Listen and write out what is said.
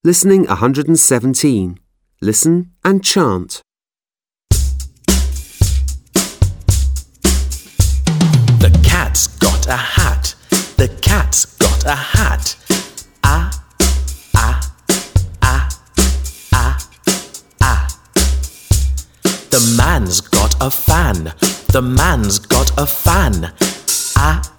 Listening 117. Listen and chant. The cat's got a hat. The cat's got a hat. Ah, ah, ah, ah, ah. The man's got a fan. The man's got a fan. Ah,